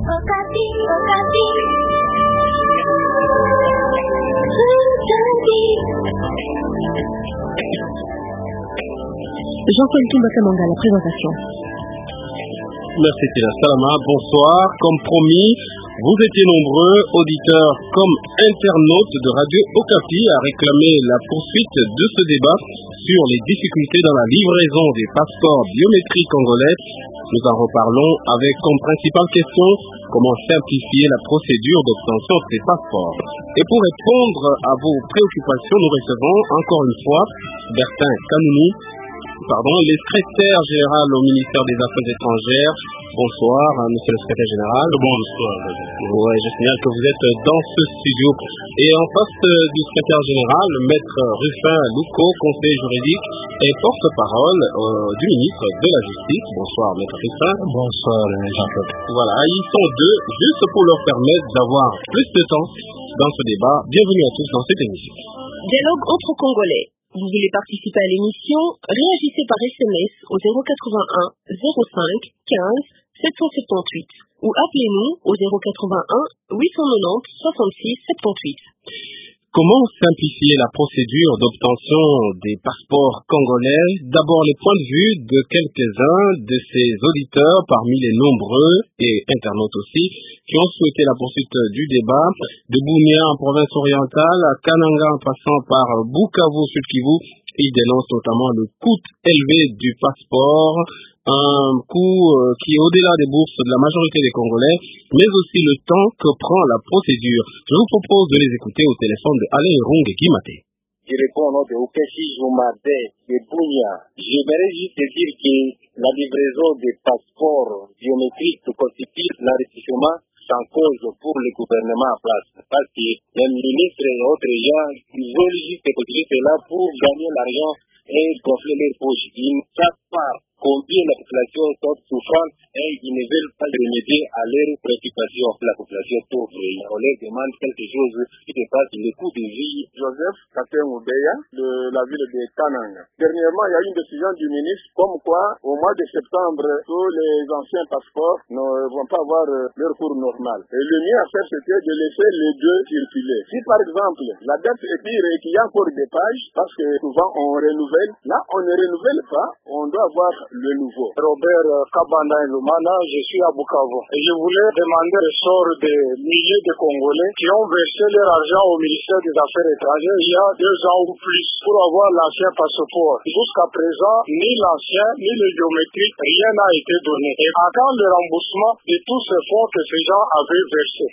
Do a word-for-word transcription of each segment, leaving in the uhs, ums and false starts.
Okapi, Okapi. Jean-Paul Kimbakamanga, la présentation. Merci Tina Salama, bonsoir. Comme promis, vous étiez nombreux, auditeurs comme internautes de Radio Okapi, à réclamer la poursuite de ce débat sur les difficultés dans la livraison des passeports biométriques congolais. Nous en reparlons avec comme principale question comment simplifier la procédure d'obtention de ces passeports. Et pour répondre à vos préoccupations, nous recevons encore une fois Bertin Kanouni, pardon, le secrétaire général au ministère des Affaires étrangères. Bonsoir, monsieur le secrétaire général. Bonsoir. Ouais, je signale que vous êtes dans ce studio. Et en face du secrétaire général, maître Rufin Louko, conseiller juridique et porte-parole euh, du ministre de la Justice. Bonsoir, maître Rufin. Bonsoir, Jean-Claude. Voilà, ils sont deux, juste pour leur permettre d'avoir plus de temps dans ce débat. Bienvenue à tous dans cette émission. Dialogue entre Congolais. Vous voulez participer à l'émission? Réagissez par S M S au zéro quatre-vingt-un zéro cinq quinze sept cent soixante-dix-huit ou appelez-nous au zéro quatre-vingt-un huit cent quatre-vingt-dix soixante-six soixante-dix-huit. Comment simplifier la procédure d'obtention des passeports congolais? D'abord, les points de vue de quelques-uns de ces auditeurs, parmi les nombreux et internautes aussi, qui ont souhaité la poursuite du débat. De Boumia en province orientale, à Kananga en passant par Bukavu, Sud Kivu, ils dénoncent notamment le coût élevé du passeport, un coût euh, qui est au-delà des bourses de la majorité des Congolais, mais aussi le temps que prend la procédure. Je vous propose de les écouter au téléphone de Alain Rung et Guimaté. Je réponds au nom de Okeshi Joumade de Bounia. J'aimerais juste dire que la livraison des passeports biométriques constitue l'enrichissement sans cause pour le gouvernement en place. Parce que les ministres et autres gens, ils veulent juste utiliser cela pour gagner l'argent et gonfler les poches. Ils ne savent pas combien la population est souffrante et ils ne veulent pas remédier à leurs préoccupations. La population pauvre, on leur demande quelque chose qui dépasse le coût de vie. Joseph Katemoubeya de la ville de Kananga. Dernièrement, il y a eu une décision du ministre comme quoi au mois de septembre, tous les anciens passeports ne vont pas avoir leur cours normal. Et le mieux à faire, c'était de laisser les deux circuler. Si par exemple, la date est pire et qu'il y a encore des pages, parce que souvent on renouvelle, là on ne renouvelle pas, on doit avoir le nouveau. Robert Kabanda Lumana, je suis à Bukavu. Et je voulais demander le sort des milliers de Congolais qui ont versé leur argent au ministère des Affaires étrangères il y a deux ans ou plus pour avoir l'ancien passeport. Jusqu'à présent, ni l'ancien, ni le biométrique, rien n'a été donné. Et à quand le remboursement de tous ces fonds que ces gens avaient versés?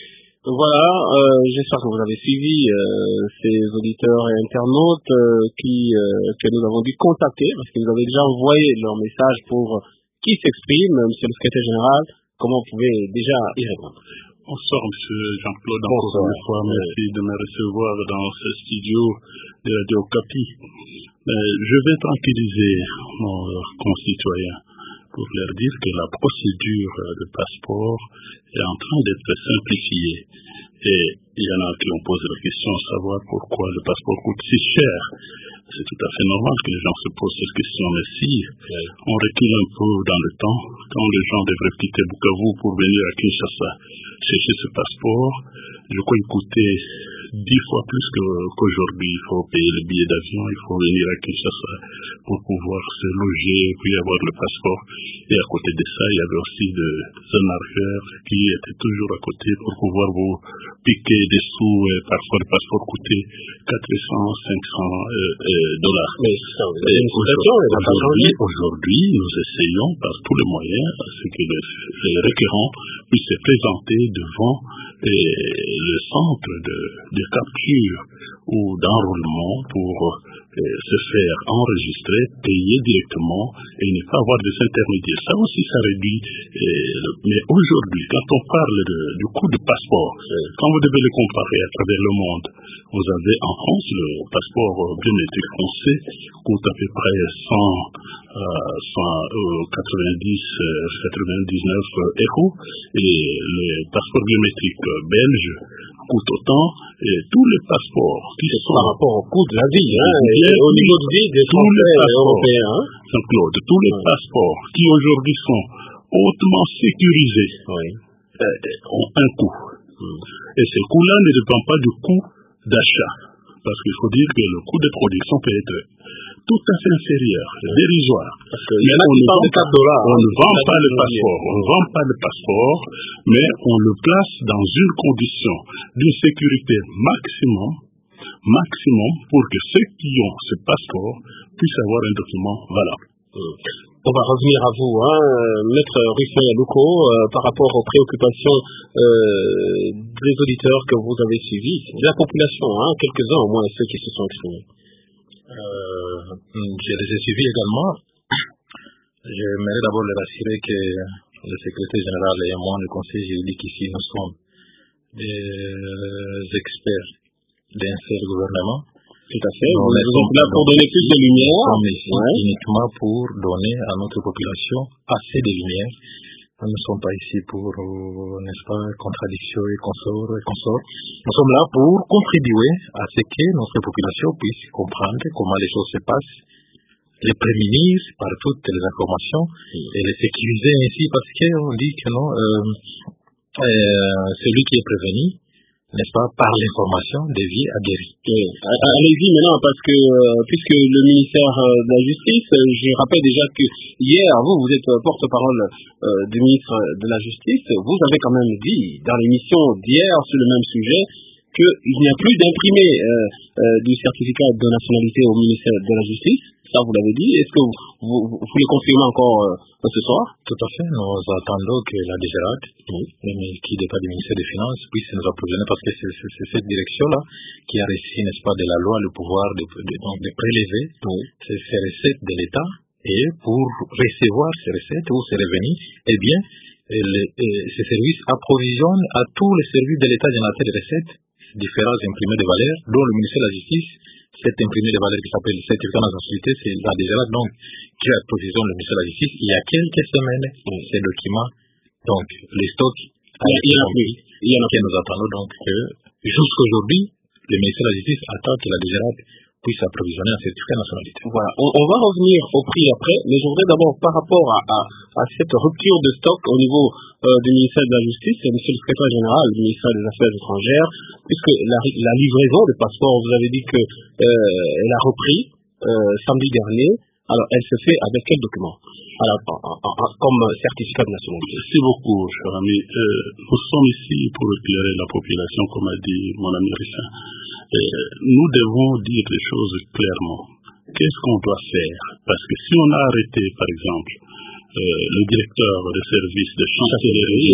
Voilà, euh, j'espère que vous avez suivi euh, ces auditeurs et internautes euh, qui euh, que nous avons dû contacter parce qu'ils nous avaient déjà envoyé leur message pour euh, qui s'exprime, monsieur le secrétaire général. Comment vous pouvez déjà y répondre? Bonsoir, monsieur Jean-Claude, encore une fois, merci de me recevoir dans ce studio de Radio Okapi. Euh, je vais tranquilliser nos concitoyens pour leur dire que la procédure de passeport est en train d'être simplifiée. Et il y en a qui ont posé la question de savoir pourquoi le passeport coûte si cher. C'est tout à fait normal que les gens se posent cette question, mais si on recule un peu dans le temps, quand les gens devraient quitter Bukavu pour venir à Kinshasa chercher ce passeport, je crois qu'il coûtait dix fois plus que, qu'aujourd'hui. Il faut payer le billet d'avion, il faut venir à Kinshasa pour pouvoir se loger, puis avoir le passeport. Et à côté de ça, il y avait aussi des arnaqueurs qui étaient toujours à côté pour pouvoir vous piquer des sous. Et parfois, le passeport coûtait quatre cents, cinq cents dollars. Mais ça, et aujourd'hui, aujourd'hui, nous essayons par tous les moyens à ce que les, les requérants puissent se présenter devant et, le centre de, de capture ou d'enrôlement pour euh, se faire enregistrer, payer directement et ne pas avoir des intermédiaires. Ça aussi, ça réduit. Euh, mais aujourd'hui, quand on parle de, du coût du passeport, euh, quand vous devez le comparer à travers le monde, vous avez en France le passeport biométrique français coûte à peu près cent, cent quatre-vingt-dix, quatre-vingt-dix-neuf euros et le passeport biométrique belge coûte autant. Et tous les passeports qui sont par rapport au coût de la vie, hein, et au niveau de vie des Français et Européens, hein. Jean-Claude, tous les passeports qui aujourd'hui sont hautement sécurisés, oui. euh, ont un coût. Et ces coûts-là ne dépendent pas du coût d'achat. Parce qu'il faut dire que le coût de production peut être tout à fait inférieur, dérisoire. Mais on ne vend pas, on ne vend pas le passeport, on ne vend pas le passeport, mais on le place dans une condition d'une sécurité maximum, maximum pour que ceux qui ont ce passeport puissent avoir un document valable. On va revenir à vous, hein, Maître Rufin Yalouko, euh, par rapport aux préoccupations euh, des auditeurs que vous avez suivis, de la population, hein, quelques-uns au moins ceux qui se sont exprimés. Euh, je les ai suivis également. J'aimerais d'abord les rassurer que le secrétaire général et moi, le conseil juridique ici, nous sommes des experts d'un seul gouvernement. Tout à fait. Vous êtes là pour donner plus de lumière. Nous sommes ici ouais. uniquement pour donner à notre population assez de lumière. Nous ne sommes pas ici pour, euh, n'est-ce pas, contradiction et consorts et consorts. Nous sommes là pour contribuer à ce que notre population puisse comprendre comment les choses se passent, les prémunir par toutes les informations et les sécuriser ainsi parce qu'on dit que non, euh, euh, celui qui est prévenu, n'est-ce pas, par l'information déviée à guéri. Oui. Allez-y maintenant, parce que euh, puisque le ministère euh, de la Justice, euh, je rappelle déjà que hier, vous, vous êtes porte-parole euh, du ministre de la Justice, vous avez quand même dit dans l'émission d'hier sur le même sujet qu'il n'y a plus d'imprimé euh, euh, du certificat de nationalité au ministère de la Justice. Ça, vous l'avez dit. Est-ce que vous, vous, vous voulez confirmer encore euh, ce soir? Tout à fait. Nous attendons que la D G R A D, oui, qui dépend du ministère des Finances, puisse nous approvisionner parce que c'est, c'est, c'est cette direction-là qui a reçu, n'est-ce pas, de la loi le pouvoir de, de, donc de prélever oui. ces, ces recettes de l'État et pour recevoir ces recettes ou ces revenus, eh bien, les, ces services approvisionnent à tous les services de l'État générateur de recettes différents imprimés de valeur, dont le ministère de la Justice. Cet imprimé de valeur qui s'appelle le certificat de nationalité, c'est la D G R A D donc qui a approvisionné le ministère de la Justice il y a quelques semaines ces documents. Donc les stocks il y en a plus. Il y en a que nous attendons donc que jusqu'aujourd'hui le ministère de la Justice attend que la D G R A D puisse approvisionner un certificat de nationalité. Voilà, on, on va revenir au prix après, mais je voudrais d'abord par rapport à, à, à cette rupture de stock au niveau euh, du ministère de la Justice, et monsieur le secrétaire général du ministère des Affaires étrangères, puisque la, la livraison de passeports, vous avez dit que euh, elle a repris euh, samedi dernier. Alors, elle se fait avec quel document? Alors, en, en, en, comme certificat de nationalité. Merci beaucoup, cher ami. Euh, nous sommes ici pour éclairer la population, comme a dit mon ami Rufin. Euh, nous devons dire les choses clairement. Qu'est-ce qu'on doit faire? Parce que si on a arrêté, par exemple, euh, le directeur des services de chancellerie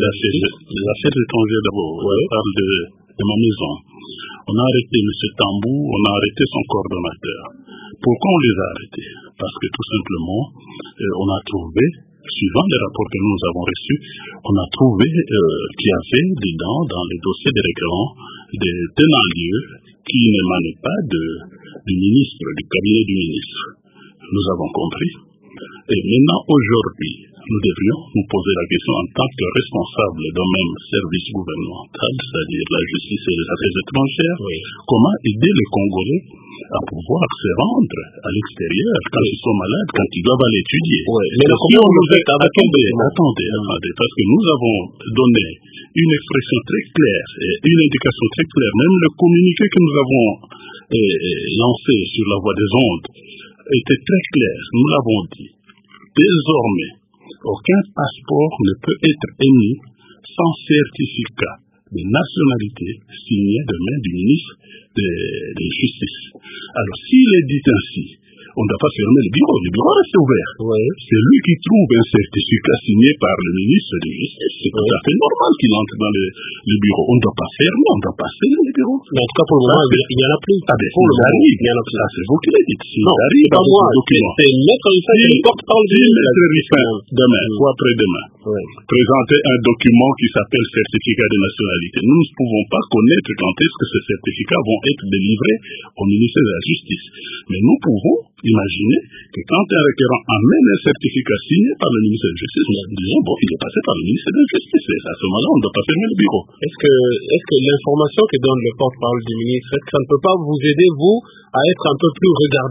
des affaires étrangères d'abord, ouais. on parle de, de ma maison. On a arrêté M. Tambou, on a arrêté son coordonnateur. Pourquoi on les a arrêtés? Parce que tout simplement, euh, on a trouvé, suivant les rapports que nous avons reçus, on a trouvé euh, qu'il y avait dedans, dans les dossiers des requérants, des tenants-lieux qui n'émanaient pas de, du ministre, du cabinet du ministre. Nous avons compris. Et maintenant, aujourd'hui, nous devrions nous poser la question en tant que responsables d'un même service gouvernemental, c'est-à-dire la justice et les affaires étrangères, oui. comment aider les Congolais à pouvoir se rendre à l'extérieur quand ils sont malades, quand ils doivent aller étudier. Oui. Mais si comment on le fait? Attendez, attendez, attendez, parce que nous avons donné une expression très claire et une indication très claire. Même le communiqué que nous avons eh, lancé sur la voie des ondes était très clair. Nous l'avons dit. Désormais, aucun passeport ne peut être émis sans certificat de nationalité signé de main du ministre de, de Justice. Alors, s'il est dit ainsi, on ne doit pas fermer le bureau. Le bureau reste ouvert. Oui. C'est lui qui trouve un certificat signé par le ministre de Justice. C'est oui. tout à fait normal qu'il entre dans le, le bureau. On ne doit pas fermer, on ne doit pas fermer le bureau. Mais en tout cas, pour le moment, il y en a plus. Ah ben, pour le moment, il y en a plus. Ah, c'est vous qui l'avez dit. Non, arrive pas moi. C'est Maître Rufin qui porte-parole du ministre. Demain, ou après-demain, oui. présenter un document qui s'appelle certificat de nationalité. Nous ne pouvons pas connaître quand est-ce que ces certificats vont être délivrés au ministère de la Justice. Mais nous pouvons imaginer que quand un requérant amène un certificat signé par le ministère de la Justice, nous disons, bon, il est passé par le ministère de la Justice. Et à ce moment-là, on ne doit pas fermer le bureau. Est-ce que, est-ce que l'information que donne le porte-parole du ministre, est-ce que ça ne peut pas vous aider, vous, à être un peu plus regardant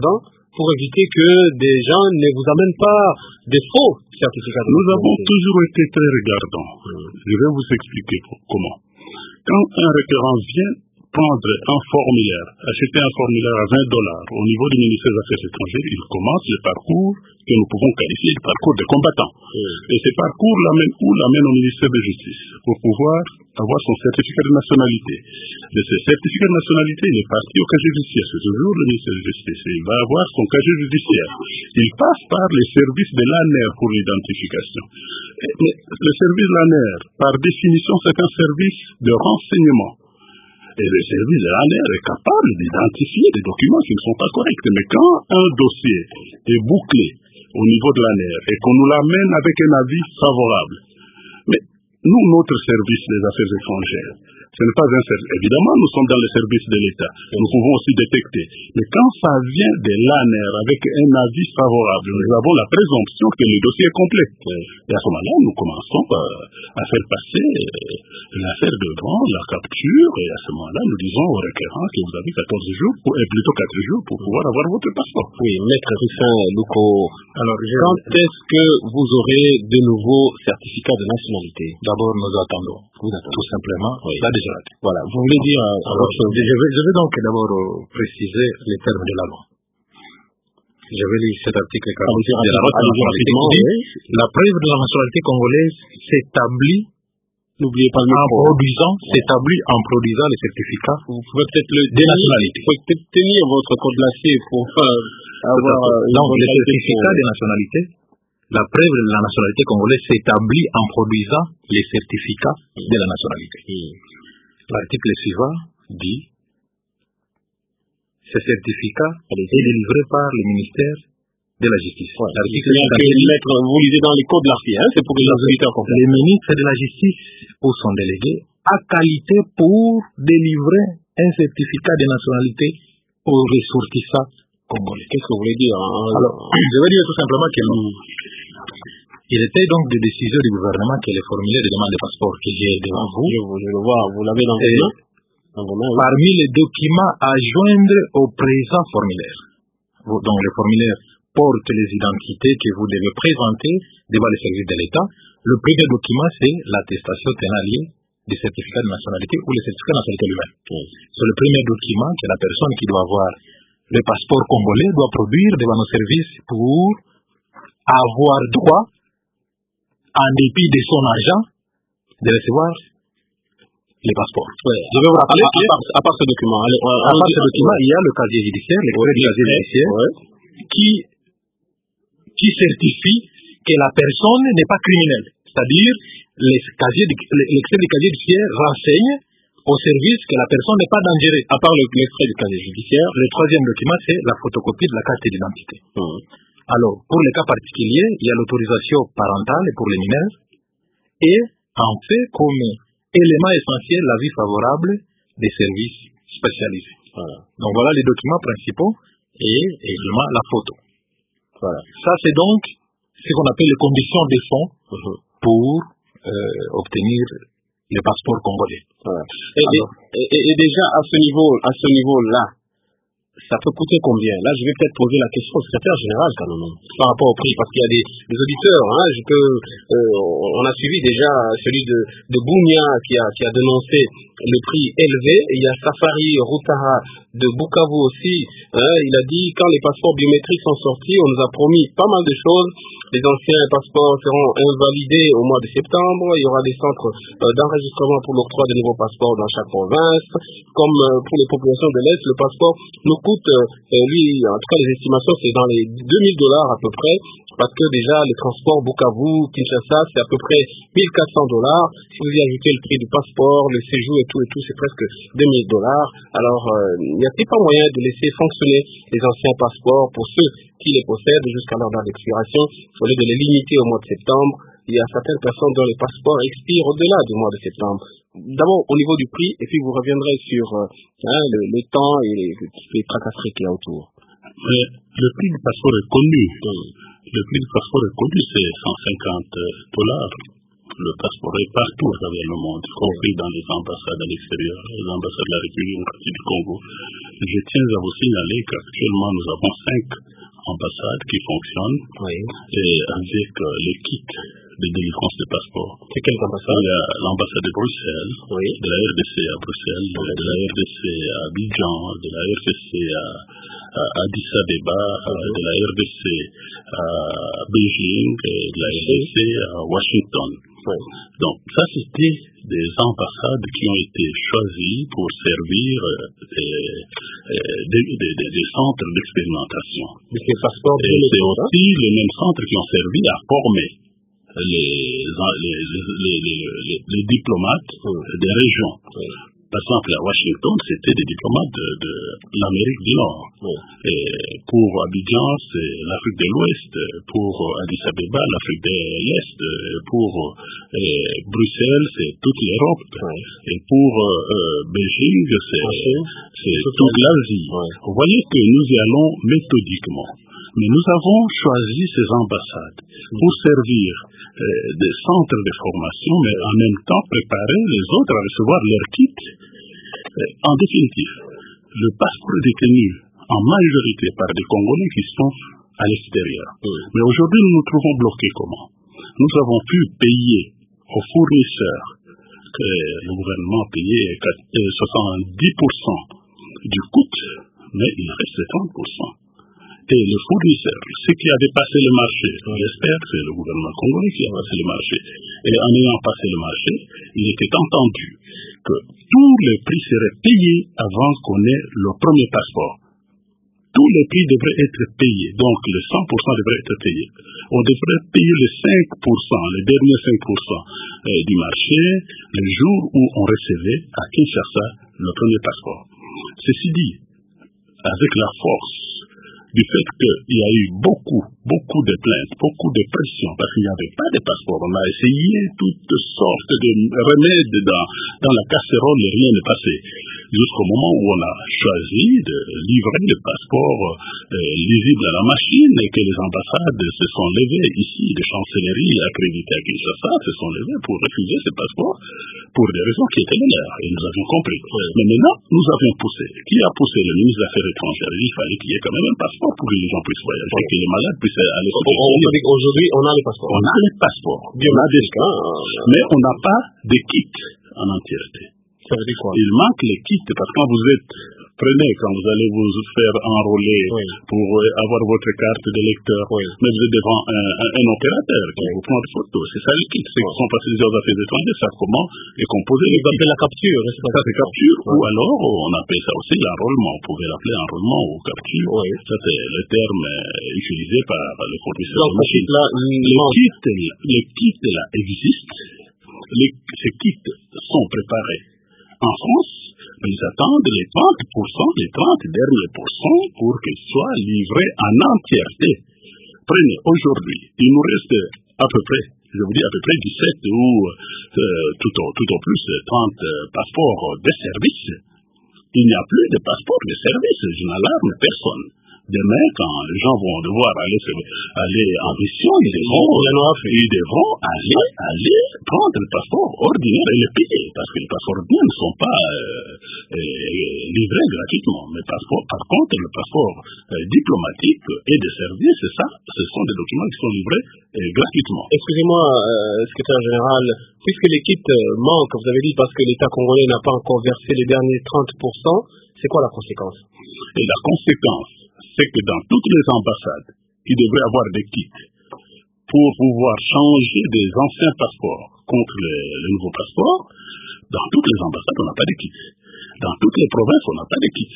pour éviter que des gens ne vous amènent pas des faux certificats de Nous avons nationalité. toujours été très regardants. Mmh. Je vais vous expliquer comment. Quand un requérant vient prendre un formulaire, acheter un formulaire à vingt dollars au niveau du ministère des Affaires étrangères, il commence le parcours que nous pouvons qualifier de parcours de combattant. Mmh. Et ce parcours l'amène où? L'amène au ministère de Justice pour pouvoir avoir son certificat de nationalité. Mais ce certificat de nationalité, il est parti au casier judiciaire. C'est toujours le ministère de Justice. Il va avoir son casier judiciaire. Il passe par les services de l'A N R pour l'identification. Mais le service de l'A N R, par définition, c'est un service de renseignement. Et le service de l'A N R est capable d'identifier des documents qui ne sont pas corrects. Mais quand un dossier est bouclé au niveau de l'A N R et qu'on nous l'amène avec un avis favorable, mais nous, notre service des affaires étrangères, ce n'est pas un service. Évidemment, nous sommes dans le service de l'État. Nous pouvons aussi détecter. Mais quand ça vient de l'A N R avec un avis favorable, nous avons la présomption que le dossier est complet. Et à ce moment-là, nous commençons à faire passer l'affaire devant la capture. Et à ce moment-là, nous disons au requérant que vous avez quatorze jours, ou plutôt quatre jours, pour pouvoir avoir votre passeport. Oui, Maître Rufin Louko, alors quand est-ce que vous aurez de nouveaux certificats de nationalité? D'abord, nous attendons. Vous attendez. Tout simplement. Oui. La décharge. Voilà. Vous voulez dire euh, alors, je, vais, je vais donc d'abord euh, préciser les termes de la loi. Je vais lire cet article quarante-six de la loi de nationalité. La preuve de la nationalité congolaise s'établit, n'oubliez pas le en produisant, s'établit en produisant les certificats. Vous pouvez peut-être le des nationalités. Vous pouvez peut-être tenir votre code glacier pour euh, avoir euh, donc les certificats pour... des nationalités. La preuve de la nationalité congolaise s'établit en produisant les certificats de la nationalité. Mmh. L'article suivant dit ce certificat est délivré par le ministère de la Justice. Ouais. L'article lettre, vous lisez dans les codes de l'article, hein, c'est pour les auditeurs comprennent. Le ministre de la Justice ou son délégué a qualité pour délivrer un certificat de nationalité aux ressortissants congolais. Qu'est-ce que vous voulez dire hein? Alors, je vais dire tout simplement que non. Il était donc des décisions du gouvernement que les formulaires de demande de passeport que j'ai devant vous. Je, je le vois, vous l'avez dans vos mains. Dans vos mains oui. Parmi les documents à joindre au présent formulaire. Donc, le formulaire porte les identités que vous devez présenter devant les services de l'État. Le premier document, c'est l'attestation tenalier du certificat de nationalité ou le certificat de nationalité lui-même. Oui. C'est le premier document que la personne qui doit avoir le passeport congolais doit produire devant nos services pour avoir droit, en dépit de son argent, de recevoir les passeports. Oui. Je vais vous rappeler à, à, part, à part ce document, allez, on, à part ce document, il y a le casier judiciaire, l'extrait du casier judiciaire, ouais. qui, qui certifie que la personne n'est pas criminelle. C'est-à-dire, l'extrait du casier judiciaire renseigne au service que la personne n'est pas dangereuse. À part l'extrait du casier judiciaire, le troisième document, c'est la photocopie de la carte d'identité. Mmh. Alors, pour les cas particuliers, il y a l'autorisation parentale pour les mineurs et, en fait, comme élément essentiel, l'avis favorable des services spécialisés. Voilà. Donc, voilà les documents principaux et également la photo. Voilà. Ça, c'est donc ce qu'on appelle les conditions de fond mmh. pour euh, obtenir les passeports congolais. Voilà. Et, Alors, et, et, et déjà, à ce niveau, à ce niveau-là, ça peut coûter combien? Là, je vais peut-être poser la question au secrétaire général, quand même, par rapport au prix, parce qu'il y a des, des auditeurs. Hein, je peux, euh, on a suivi déjà celui de, de Bounia qui a, qui a dénoncé le prix élevé. Et il y a Safari Routara de Bukavu aussi. Hein, il a dit quand les passeports biométriques sont sortis, on nous a promis pas mal de choses. Les anciens passeports seront invalidés au mois de septembre. Il y aura des centres euh, d'enregistrement pour l'octroi de nouveaux passeports dans chaque province. Comme euh, pour les populations de l'Est, le passeport nous coûte, euh, lui, en tout cas les estimations, c'est dans les deux mille dollars à peu près, parce que déjà les transports Bukavu, Kinshasa, c'est à peu près mille quatre cents dollars. Si vous y ajoutez le prix du passeport, le séjour et tout et tout, c'est presque deux mille dollars. Alors, il euh, n'y a-t-il pas moyen de laisser fonctionner les anciens passeports pour ceux qui les possèdent jusqu'à leur date d'expiration, au lieu de les limiter au mois de septembre? Il y a certaines personnes dont les passeports expirent au-delà du mois de septembre. D'abord, au niveau du prix, et puis vous reviendrez sur euh, hein, le, le temps et les, les tracasseries qu'il y a autour. Mais le prix du passeport est connu. Oui. Le prix du passeport est connu, c'est cent cinquante dollars. Le passeport est partout à travers le monde, y compris dans les ambassades à l'extérieur, les ambassades de la République démocratique du Congo. Je tiens à vous signaler qu'actuellement, nous avons cinq ambassades qui fonctionnent oui. et avec euh, les kits de délivrance de passeports. C'est quelle ambassade? Il y a l'ambassade de Bruxelles, oui. de la R D C à Bruxelles, de, de la R D C à Abidjan, de la R D C à, à Addis Abeba, oui. de la R D C à Beijing, et de la R D C à Washington. Oui. Donc ça, c'était des ambassades qui ont été choisies pour servir euh, des, des, des, des, des centres d'expérimentation. Et c'est aussi les mêmes centres qui ont servi à former les, les, les, les, les, les diplomates oui. des régions. Oui. Par exemple, à Washington, c'était des diplomates de, de l'Amérique du Nord. Oui. Et pour Abidjan, c'est l'Afrique de l'Ouest. Pour Addis Abeba, l'Afrique de l'Est. Pour et Bruxelles, c'est toute l'Europe. Oui. Et pour euh, Beijing, c'est, okay. c'est toute l'Asie. Oui. Vous voyez que nous y allons méthodiquement. Mais nous avons choisi ces ambassades pour servir euh, des centres de formation, mais en même temps préparer les autres à recevoir leur kit. Euh, en définitive, le passeport est détenu en majorité par des Congolais qui sont à l'extérieur. Oui. Mais aujourd'hui, nous nous trouvons bloqués comment? Nous avons pu payer aux fournisseurs que le gouvernement payait soixante-dix pour cent du coût, mais il reste trente pour cent. Et le fournisseur, ceux qui avaient passé le marché, j'espère que c'est le gouvernement congolais qui a passé le marché, et en ayant passé le marché, il était entendu que tous les prix seraient payés avant qu'on ait le premier passeport. Tous les prix devraient être payés, donc les cent pour cent devraient être payés. On devrait payer les cinq pour cent, les derniers cinq pour cent du marché, le jour où on recevait à Kinshasa le premier passeport. Ceci dit, avec la force du fait qu'il y a eu beaucoup, beaucoup de plaintes, beaucoup de pression, parce qu'il n'y avait pas de passeport. On a essayé toutes sortes de remèdes dans, dans la casserole et rien n'est passé. Jusqu'au moment où on a choisi de livrer le passeport euh, lisible à la machine et que les ambassades se sont levées ici, les chancelleries accréditées à Kinshasa se sont levées pour refuser ce passeport pour des raisons qui étaient les leurs. Et nous avions compris. Mais maintenant, nous avions poussé. Qui a poussé? Le ministre des Affaires étrangères. Il fallait qu'il y ait quand même un passeport pour que les gens puissent voyager, ouais. que les malades puissent aller se faire. Aujourd'hui, on a les passeports. On a les passeports. On a des cas, mais on n'a pas de kits en entièreté. Ça veut dire quoi? Il manque les kits parce que quand vous êtes, prenez, quand vous allez vous faire enrôler oui. pour avoir votre carte de lecteur, oui. mais vous êtes devant un, un, un opérateur qui oui. vous prend des photos. C'est ça les kits. Ceux qui sont passés aux affaires étrangères savent comment est composé les kits. La capture. Ça, c'est capture. Oui. Ou alors, on appelle ça aussi l'enrôlement. Vous pouvez l'appeler enrôlement ou capture. Oui. Ça, c'est le terme utilisé par le fournisseur de machines. Les kits, les kits là existent. Les, ces kits sont préparés en France, ils attendent les trente pour cent, les trente derniers pourcents pour qu'ils soient livrés en entièreté. Prenez, aujourd'hui, il nous reste à peu près, je vous dis à peu près dix-sept ou euh, tout, au, tout au plus trente euh, passeports de service. Il n'y a plus de passeports de service, je n'alarme personne. Demain, quand les gens vont devoir aller, aller en mission, ils devront, ils devront aller, aller prendre le passeport ordinaire et le payer, parce que les passeports ordinaires ne sont pas euh, euh, livrés gratuitement. Mais passeport, par contre, le passeport euh, diplomatique et de service, c'est ça, ce sont des documents qui sont livrés euh, gratuitement. Excusez-moi, euh, secrétaire général, puisque les kits euh, manquent, vous avez dit parce que l'État congolais n'a pas encore versé les derniers trente pour cent, c'est quoi la conséquence? Et la conséquence, c'est que dans toutes les ambassades, il devrait avoir des kits pour pouvoir changer des anciens passeports contre les, les nouveaux passeports. Dans toutes les ambassades, on n'a pas de kits. Dans toutes les provinces, on n'a pas de kits.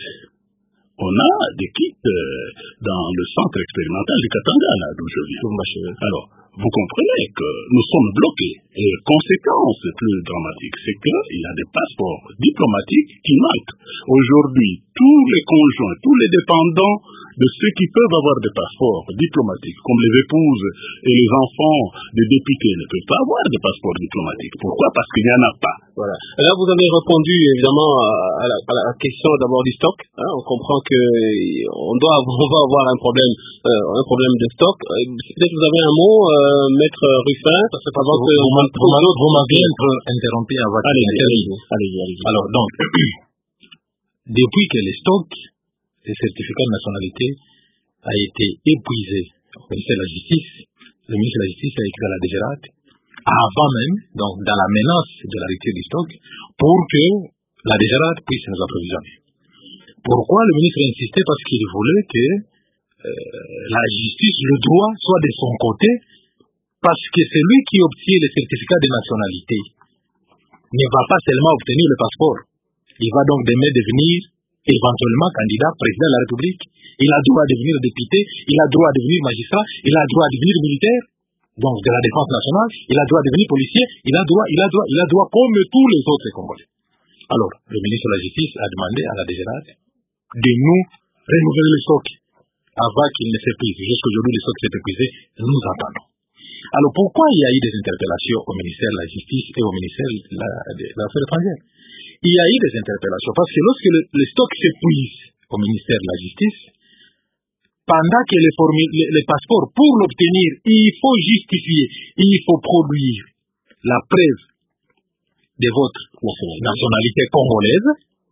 On a des kits euh, dans le centre expérimental du Katanga, là d'où je viens. Alors, vous comprenez que nous sommes bloqués. Et conséquence plus dramatique, c'est qu'il y a des passeports diplomatiques qui manquent. Aujourd'hui, tous les conjoints, tous les dépendants de ceux qui peuvent avoir des passeports diplomatiques, comme les épouses et les enfants des députés, ne peuvent pas avoir de passeports diplomatiques. Pourquoi? Parce qu'il n'y en a pas. Voilà. Là, vous avez répondu évidemment à la, à la question d'abord du stock. Hein. On comprend que on doit, on va avoir un problème, euh, un problème de stock. Peut-être vous avez un mot, euh, maître Ruffin, parce que pendant que vous, vous, vous m'avez interrompu à votre allez-y, allez-y, allez-y, allez-y. Alors donc, depuis que les stocks, les certificats de nationalité a été épuisé au ministère de la Justice. Le ministre de la Justice a écrit à la D G R A D, avant même, donc dans la menace de la rupture du stock, pour que la D G R A D puisse nous approvisionner. Pourquoi le ministre a insisté? Parce qu'il voulait que euh, la justice, le droit, soit de son côté, parce que c'est lui qui obtient le certificat de nationalité ne va pas seulement obtenir le passeport. Il va donc demain devenir éventuellement candidat président de la République. Il a droit à devenir député, il a droit à devenir magistrat, il a droit à devenir militaire, donc de la défense nationale, il a droit à devenir policier, il a droit, il a droit, il a droit comme tous les autres Congolais. Alors, le ministre de la Justice a demandé à la D G R A D de nous renouveler le stock avant qu'il ne s'épuise. Jusqu'aujourd'hui, le stock s'est épuisé, nous attendons. Alors, pourquoi il y a eu des interpellations au ministère de la Justice et au ministère de l'Affaires étrangères? Il y a eu des interpellations parce que lorsque le, le stock s'épuise au ministère de la Justice, pendant que les, les, les passeports, pour l'obtenir, il faut justifier, il faut produire la preuve de votre nationalité congolaise.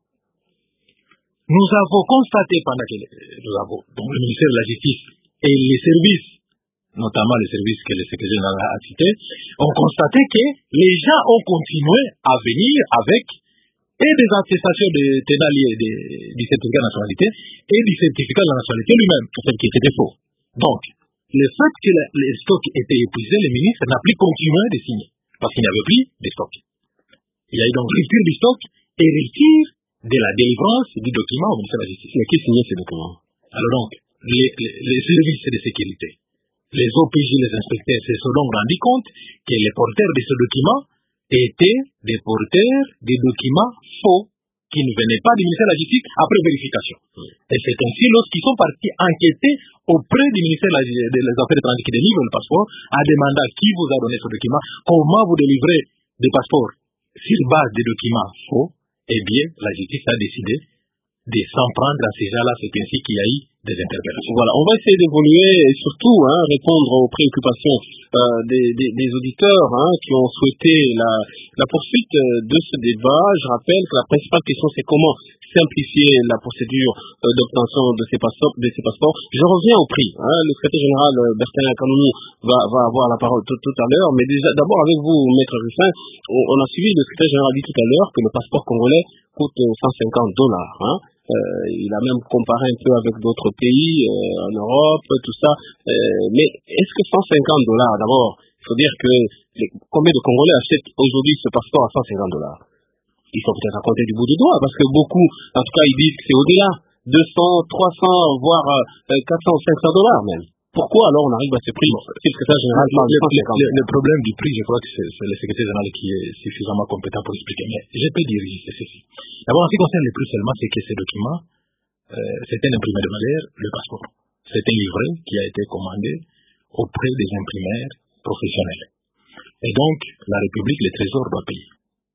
Nous avons constaté pendant que nous avons, donc le ministère de la Justice et les services, notamment les services que le secrétaire général a cités, ont constaté que les gens ont continué à venir avec et des attestations de tenalier du certificat de nationalité et du certificat de la nationalité lui-même, celle qui était faux. Donc, le fait que la, les stocks étaient épuisés, le ministre n'a plus continué de signer, parce qu'il n'y avait plus de stock. Il y a eu donc rupture du stock et rupture de la délivrance du document au ministère de la Justice. Mais qui signait ces documents? Alors donc, les, les, les services de sécurité, les O P J, les inspecteurs se sont donc rendus compte que les porteurs de ce document étaient des porteurs des documents faux qui ne venaient pas du ministère de la Justice après vérification. Mm. Et c'est ainsi, lorsqu'ils sont partis enquêter auprès du ministère des Affaires étrangères qui délivre le passeport, à demander à qui vous a donné ce document, comment vous délivrez des passeports sur base des documents faux, eh bien, la justice a décidé de s'en prendre à ces gens-là. C'est ainsi qu'il y a eu des interpellations. Voilà, on va essayer d'évoluer et surtout hein, répondre aux préoccupations euh, des, des, des auditeurs hein, qui ont souhaité la, la poursuite de ce débat. Je rappelle que la principale question, c'est comment simplifier la procédure euh, d'obtention de ces passeports. De ces passeports. Je reviens au prix. Hein. Le secrétaire général euh, Bertin Kanouni va, va avoir la parole tout, tout à l'heure, mais déjà d'abord avec vous, Maître Ruffin, on, on a suivi le secrétaire général dit tout à l'heure que le passeport congolais coûte cent cinquante dollars. Hein. Euh, il a même comparé un peu avec d'autres pays euh, en Europe, tout ça. Euh, mais est-ce que cent cinquante dollars, d'abord, il faut dire que les, combien de Congolais achètent aujourd'hui ce passeport à cent cinquante dollars? Ils sont peut-être à compter du bout du doigt, parce que beaucoup, en tout cas, ils disent que c'est au-delà, deux cents, trois cents, voire euh, quatre cents, cinq cents dollars même. Pourquoi alors on arrive à ce prix? C'est le secrétaire général parle de cent cinquante. Le, le problème du prix, je crois que c'est, c'est le secrétaire général qui est suffisamment compétent pour expliquer. Mais je peux dire c'est ceci. D'abord, en ce qui concerne le prix seulement, c'est que ces documents, euh, c'est un imprimé de valeur, le passeport. C'est un livret qui a été commandé auprès des imprimaires professionnels. Et donc, la République, le Trésor doit payer.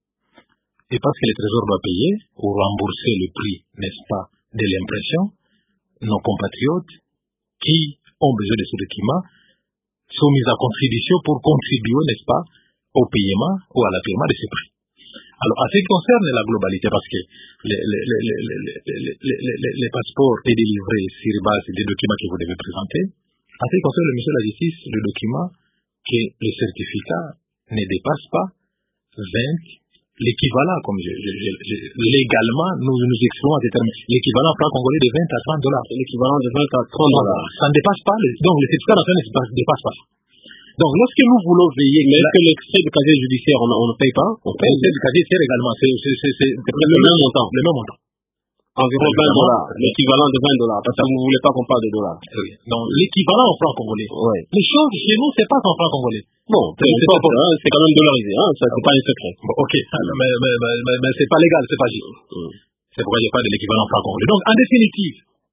Et parce que le Trésor doit payer, ou rembourser le prix, n'est-ce pas, de l'impression, nos compatriotes qui ont besoin de ce document sont mis à contribution pour contribuer, n'est-ce pas, au paiement ou à l'apaiement de ce prix. Alors, en ce qui concerne la globalité, parce que les, les, les, les, les, les, les, les, les passeports est délivré sur base des documents que vous devez présenter, en ce qui concerne le ministère de la Justice, le document que le certificat ne dépasse pas vingt, l'équivalent, comme je, je, je, légalement, nous nous exprimons à déterminer, l'équivalent franc congolais de vingt à trente dollars. L'équivalent de vingt à trente dollars. Ça ne dépasse pas, le, donc le certificat national ne dépasse pas ça. Donc, lorsque nous voulons veiller... Mais est-ce que l'extrait du casier judiciaire, on ne paye pas? On paye l'extrait du casier judiciaire également. C'est, c'est, c'est, c'est le, le même montant. Le même montant. Environ vingt dollars. L'équivalent de vingt dollars. Parce que vous ne voulez pas qu'on parle de dollars. Oui. Donc, l'équivalent en franc congolais. Oui. Les choses, chez nous, c'est pas en franc congolais. Bon, c'est, c'est, pas, hein, c'est quand même dollarisé. Hein, ça, c'est pas un secret. Bon, ok. Mais, mais, mais, mais, mais c'est pas légal, c'est pas juste. Mm. C'est pourquoi il n'y a pas de l'équivalent en franc congolais. Donc, en définitive,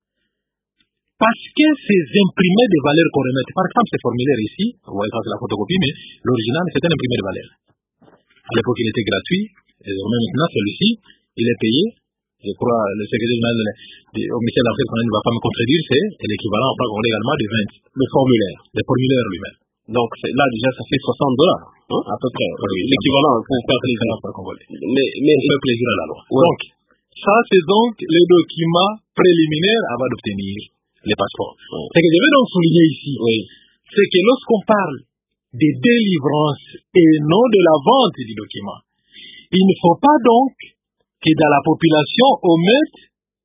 parce que ces imprimés de valeur qu'on remet, par exemple, ces formulaires ici, vous voyez ça, c'est la photocopie, mais l'original, c'est un imprimé de valeur. À l'époque, il était gratuit, et maintenant, celui-ci, il est payé. Je crois, le secrétaire général au ministère de l'Affaires étrangères ne va pas me contredire, c'est l'équivalent en franc congolais également de vingt. Le formulaire. Le formulaire lui-même. Donc, c'est, là, déjà, ça fait soixante dollars, hein, à peu près. Oui, l'équivalent pour faire plaisir à franc congolais. Mais, mais, pour faire plaisir à la loi. Ouais. Donc, ça, c'est donc les documents préliminaires avant d'obtenir les passeports. Oui. Ce que je vais donc souligner ici, oui. c'est que lorsqu'on parle de délivrance et non de la vente du document, il ne faut pas donc que dans la population, on mette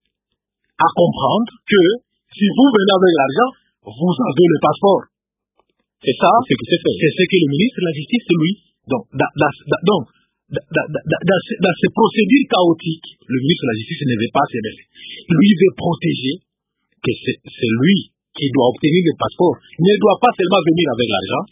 à comprendre que si vous venez avec l'argent, vous avez le passeport. C'est ça, c'est ce, c'est ce que le ministre de la Justice, lui, donc, dans, dans, donc, dans, dans, dans, dans, dans ces procédures chaotiques, le ministre de la Justice ne veut pas se mêler. Lui veut protéger que c'est, c'est lui qui doit obtenir le passeport. Il ne doit pas seulement venir avec l'argent,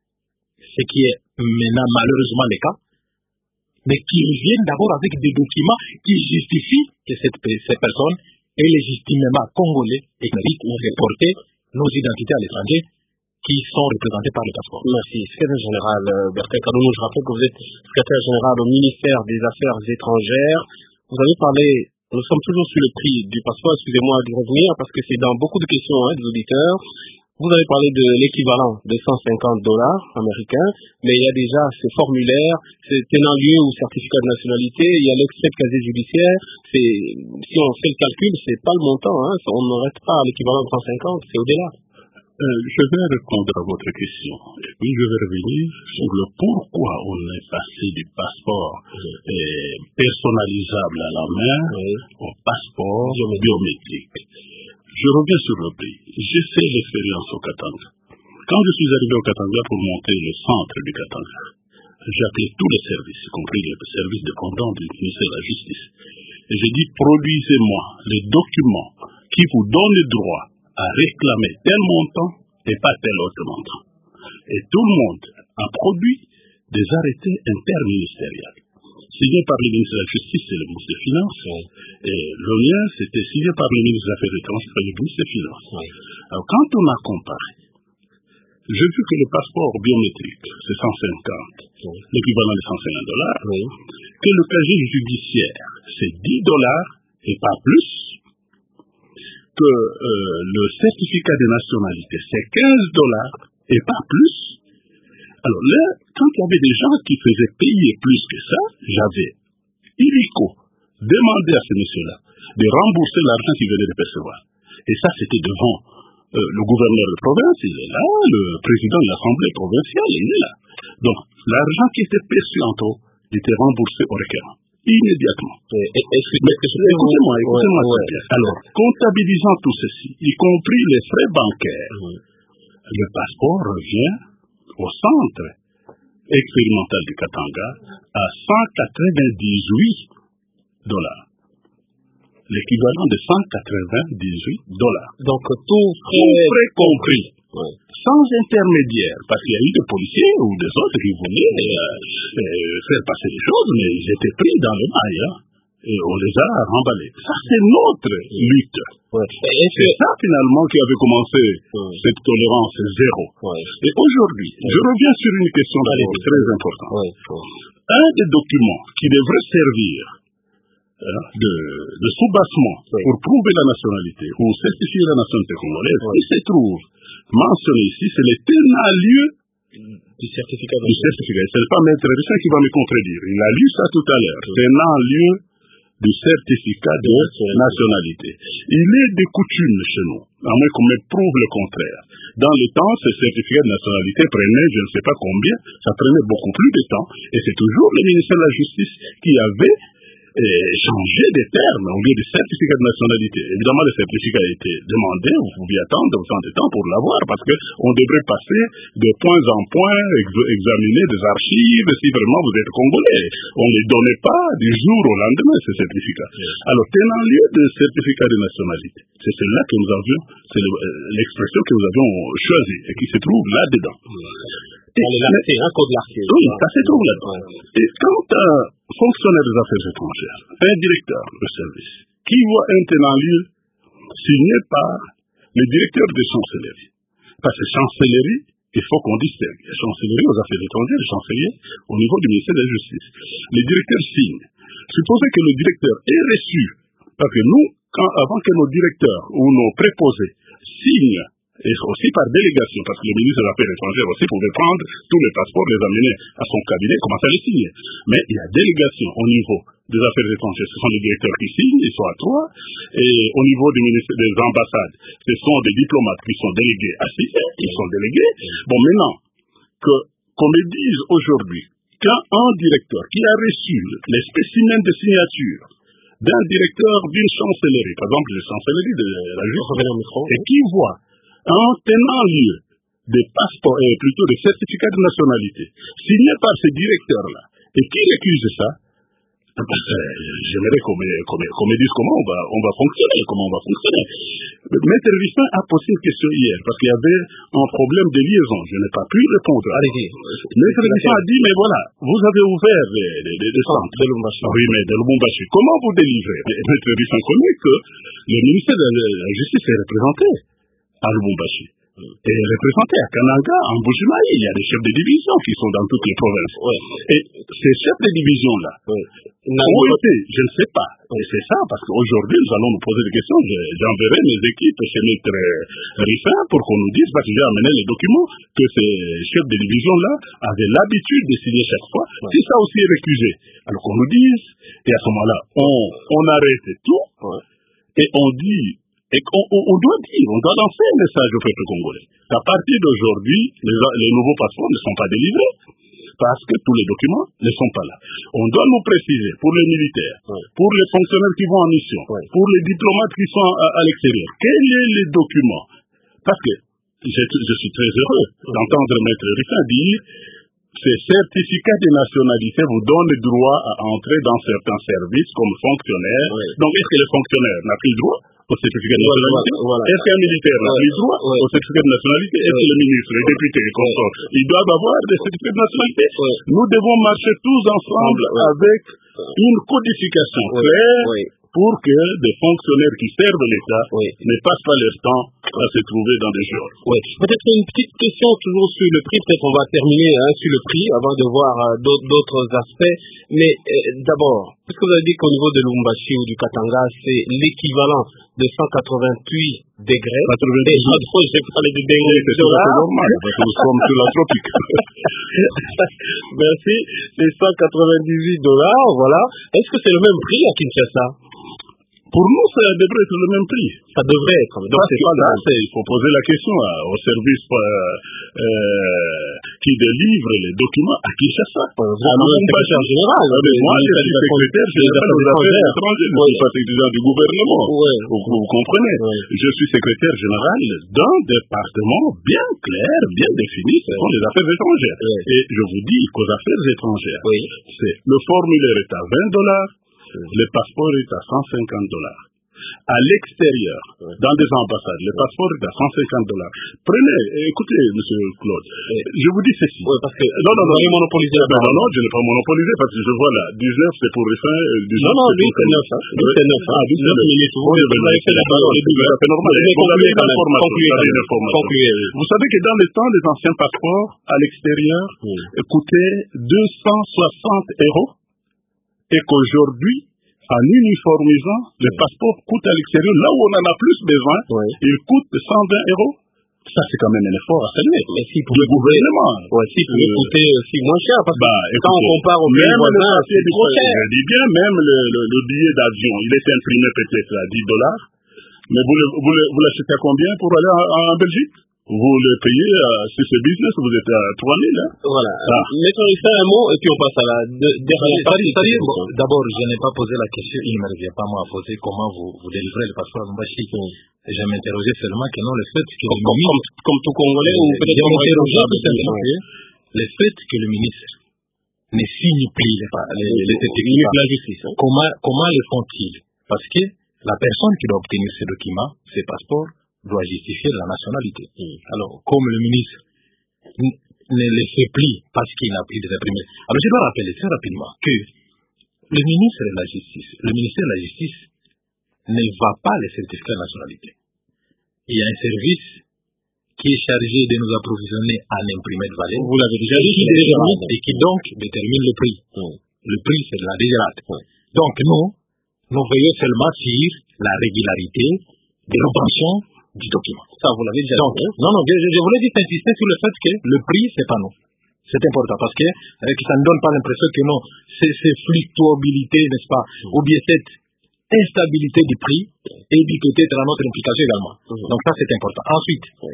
ce qui est maintenant malheureusement le cas, mais qui viennent d'abord avec des documents qui justifient que cette, cette personne est légitimement congolais et qui ont reporté nos identités à l'étranger qui sont représentés par le passeport. Merci. Secrétaire général euh, Bertin Kadoumou, je rappelle que vous êtes secrétaire général au ministère des Affaires étrangères. Vous avez parlé, nous sommes toujours sur le prix du passeport, excusez-moi de revenir, parce que c'est dans beaucoup de questions hein, des auditeurs. Vous avez parlé de l'équivalent de cent cinquante dollars américains, mais il y a déjà ces formulaires, c'est tenant lieu ou certificat de nationalité, il y a l'extrait de casier judiciaire. C'est, si on fait le calcul, c'est pas le montant, hein, on n'arrête pas à l'équivalent de cent cinquante, c'est au-delà. Euh, je vais répondre à votre question. Et puis je vais revenir sur le pourquoi on est passé du passeport euh, personnalisable à la main au passeport biométrique. Je reviens sur le prix. J'ai fait l'expérience au Katanga. Quand je suis arrivé au Katanga pour monter le centre du Katanga, j'ai appelé tous les services, y compris les services dépendants du ministère de la Justice. Et j'ai dit, produisez-moi les documents qui vous donnent le droit à réclamer tel montant et pas tel autre montant. Et tout le monde a produit des arrêtés interministériels. Signé par le ministre de la Justice et le ministre des Finances. Et le mien, c'était signé par le ministre des Affaires étrangères et le ministre des Finances. Alors, quand on a comparé, j'ai vu que le passeport biométrique, c'est cent cinquante, l'équivalent de cent cinquante dollars, que le casier judiciaire, c'est dix dollars et pas plus, que euh, le certificat de nationalité, c'est quinze dollars et pas plus. Alors là, quand il y avait des gens qui faisaient payer plus que ça, j'avais illico demandé à ce monsieur-là de rembourser l'argent qu'il venait de percevoir. Et ça, c'était devant euh, le gouverneur de province, il est là, le président de l'Assemblée provinciale, il est là. Donc, l'argent qui était perçu en taux était remboursé au requérant, immédiatement. Et, et, et, Mais écoutez-moi, écoutez-moi ouais, très bien. Alors, comptabilisant tout ceci, y compris les frais bancaires, mmh. le passeport revient au centre expérimental du Katanga à cent quatre-vingt-dix-huit dollars. L'équivalent de cent quatre-vingt-dix-huit dollars. Donc tout frais, tout frais compris. Ouais. Sans intermédiaire, parce qu'il y a eu des policiers ou des autres qui voulaient euh, euh, faire passer les choses, mais ils étaient pris dans le mail, hein, et on les a remballés. Ça, c'est notre lutte. Ouais. Et c'est ça, finalement, qui avait commencé ouais. cette tolérance zéro. Ouais. Et aujourd'hui, ouais. je reviens sur une question d'abord très importante. Ouais. Ouais. Un des documents qui devrait servir hein, de, de sous-bassement ouais. pour prouver la nationalité ou certifier la nationalité congolaise, ouais. il se trouve mentionné ici, c'est le tenant lieu du certificat. Du certificat. Ce n'est pas Maître Richard qui va me contredire. Il a lu ça tout à l'heure. Ouais. Tenant lieu du certificat de ouais. nationalité. Il est de coutume chez nous, à moins qu'on me prouve le contraire. Dans le temps, ce certificat de nationalité prenait je ne sais pas combien, ça prenait beaucoup plus de temps, et c'est toujours le ministère de la Justice qui avait et changer des termes au lieu de certificat de nationalité. Évidemment, le certificat a été demandé, vous pouviez attendre autant de temps pour l'avoir, parce qu'on devrait passer de point en point, ex- examiner des archives, si vraiment vous êtes congolais. On ne les donnait pas du jour au lendemain, ce certificat. Alors, tenant lieu de certificat de nationalité, c'est celui-là que nous avions, c'est le, l'expression que nous avions choisie, et qui se trouve là-dedans. Et, mais, un code l'article. Oui, ça se trouve là-dedans. Et quand un fonctionnaire des affaires étrangères, un directeur de service, qui voit un tenant lieu signé par le directeur de chancellerie, parce que chancellerie, il faut qu'on distingue. Il y a chancellerie aux affaires étrangères et chancelier au niveau du ministère de la Justice. Le directeur signe. Supposez que le directeur est reçu, parce que nous, quand, avant que nos directeurs ou nos préposés signent, et aussi par délégation, parce que le ministre des Affaires étrangères aussi pouvait prendre tous les passeports, les amener à son cabinet, commencer à les signer. Mais il y a délégation au niveau des Affaires étrangères, ce sont les directeurs qui signent, ils sont à trois. Et au niveau du ministère des ambassades, ce sont des diplomates qui sont délégués assis, ils sont délégués. Bon, maintenant, que, qu'on me dise aujourd'hui qu'un un directeur qui a reçu les spécimens de signature d'un directeur d'une chancellerie, par exemple la chancellerie de la justice, et qui voit un tenant lieu des passeports, et plutôt des certificats de nationalité, signés par ce directeur-là, et qui récuse ça, j'aimerais qu'on me, qu'on, me, qu'on me dise comment on va, on va fonctionner, comment on va fonctionner. Maître Ristin a posé une question hier, parce qu'il y avait un problème de liaison. Je n'ai pas pu répondre. Allez-y. Maître Ristin a dit, mais voilà, vous avez ouvert les, les, les, les centres de Lubumbashi. Oui, mais de Lubumbashi. Comment vous délivrez? Maître Ristin connaît que le ministère de la Justice est représenté à Lubumbashi. Et représenté à Kananga, en Bujimaï, il y a des chefs de division qui sont dans toutes les provinces. Ouais. Et ces chefs de division-là, ouais. ont été, je ne sais pas. Et c'est ça, parce qu'aujourd'hui, nous allons nous poser des questions. J'enverrai mes équipes chez Maître Rissin pour qu'on nous dise, parce que j'ai amené les documents, que ces chefs de division-là avaient l'habitude de signer chaque fois. Ouais. Si ça aussi est récusé, alors qu'on nous dise, et à ce moment-là, on, on arrête tout, ouais. et on dit, et on, on, on doit dire, on doit lancer un message au peuple congolais. À partir d'aujourd'hui, les, les nouveaux passeports ne sont pas délivrés parce que tous les documents ne sont pas là. On doit nous préciser, pour les militaires, oui. pour les fonctionnaires qui vont en mission, oui. pour les diplomates qui sont à, à l'extérieur, quels sont les documents? Parce que je, je suis très heureux d'entendre Maître Rissin dire ces certificats de nationalité vous donnent le droit à entrer dans certains services comme fonctionnaire. Oui. Donc, est-ce que le fonctionnaire n'a plus le droit au certificat de nationalité? Voilà, voilà. Est-ce qu'un militaire n'a plus le droit ouais. au certificat de nationalité? Est-ce ouais. que le ministre, les députés, les consorts, ouais. ils doivent avoir des certificats de nationalité? Ouais. Nous devons marcher tous ensemble ouais. avec une codification ouais. claire ouais. pour que des fonctionnaires qui servent l'État ouais. ne passent pas leur temps à se trouver dans des genres. Ouais. Peut-être une petite question toujours sur le prix, peut-être on va terminer hein, sur le prix avant de voir euh, d'autres, d'autres aspects. Mais euh, d'abord, puisque vous avez dit qu'au niveau de Lubumbashi ou du Katanga, c'est l'équivalent de cent quatre-vingt-huit degrés. quatre-vingt-dix. J'ai parlé de degrés. C'est tout à fait normal, parce que nous sommes sur la tropique. Merci. C'est cent quatre-vingt-dix-huit dollars, voilà. Est-ce que c'est le même prix à Kinshasa? Pour nous, ça devrait être le même prix. Ça devrait être. Donc, c'est pas là, c'est, il faut poser la question à, au service euh, euh, qui délivre les documents à Kinshasa. Vous êtes le secrétaire général. Moi, je suis secrétaire général des affaires étrangères. Je ne suis pas secrétaire du gouvernement. Ouais. Vous, vous comprenez? Ouais. Je suis secrétaire général d'un département bien clair, bien défini, ce sont les affaires étrangères. Ouais. Et je vous dis qu'aux affaires étrangères, oui. c'est le formulaire est à vingt dollars. Le passeport est à cent cinquante dollars. À l'extérieur, oui. dans des ambassades, le passeport est à cent cinquante dollars. Prenez, écoutez, monsieur Claude, oui. je vous dis ceci. Oui, parce que non, non, non, monopolisé non, non, non, je n'ai pas monopolisé parce que je vois là, dix-neuf c'est pour les fins, dix-neuf non, non, lui c'est neuf, hein. Lui c'est neuf, hein. dix-neuf minutes. Vous avez fait la parole, c'est normal. Vous avez une information. Vous savez que dans le temps, les anciens passeports à l'extérieur coûtaient deux cent soixante euros. Et qu'aujourd'hui, en uniformisant, le passeport coûte à l'extérieur, là où on en a plus besoin, oui. il coûte cent vingt euros. Ça, c'est quand même un effort à saluer. Mais si pour le gouvernement, ouais, si pour euh, coûter aussi moins cher, parce que bah, écoutez, quand on compare au pays voisin, c'est trop cher. Je dis bien, même le, le, le billet d'avion, il est imprimé peut-être à dix dollars, mais vous, le, vous, le, vous l'achetez à combien pour aller en, en Belgique? Vous le payez, euh, si c'est business, vous êtes à trois mille. Hein? Voilà. Ah. Mettons ici un mot et puis on passe à la de, dernière partie. Bon, d'abord, je n'ai pas posé la question, il ne me revient pas moi à poser comment vous, vous délivrez le passeport à Lubumbashi. Mm. Je m'interrogeais seulement que non, le fait que comme, le ministre... Comme, comme tout Congolais ou peut-être comme m'interrogeais tout simplement que le fait que le ministre ne signe plus les, les, les, les certificats de la justice, hein? comment, comment le font-ils? Parce que la personne qui doit obtenir ces documents, ces passeports, doit justifier la nationalité. Mm. Alors, comme le ministre ne le fait plus parce qu'il n'a plus de imprimés. Alors, je dois rappeler très rapidement que le ministre de la Justice, le ministère de la Justice ne va pas les certificats de nationalité. Il y a un service qui est chargé de nous approvisionner en imprimés de valeur. Vous l'avez déjà dit, qui détermine, et qui donc détermine le prix. Mm. Le prix, c'est de la dégrade. Mm. Donc, nous, nous veillons seulement sur la régularité de l'obtention du document. Ça, vous l'avez déjà donc, dit. Non, non, je, je voulais juste insister sur le fait que le prix, c'est pas nous. C'est important parce que, euh, que ça ne donne pas l'impression que non, c'est, c'est fluctuabilité, n'est-ce pas, ou bien cette instabilité du prix et du peut-être à notre implication également. Mmh. Donc ça, c'est important. Ensuite, oui.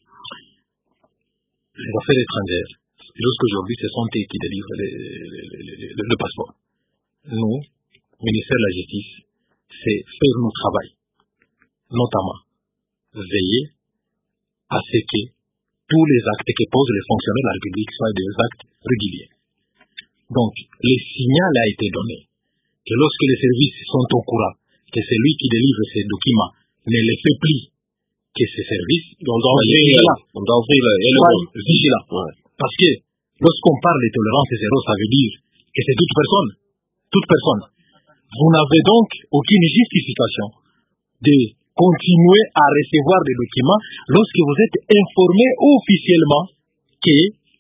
les affaires étrangères, jusqu'aujourd'hui, ce sont eux qui délivrent les, les, les, les, le passeport. Nous, ministère de la Justice, c'est faire notre travail, notamment veiller à ce que tous les actes que posent les fonctionnaires de la République soient des actes réguliers. Donc, le signal a été donné que lorsque les services sont au courant que c'est lui qui délivre ces documents ne les fait plus que ces services, on doit ouvrir le vigilant. Ouais. Parce que lorsqu'on parle de tolérance zéro, ça veut dire que c'est toute personne. Toute personne. Vous n'avez donc aucune justification de continuer à recevoir des documents lorsque vous êtes informé officiellement que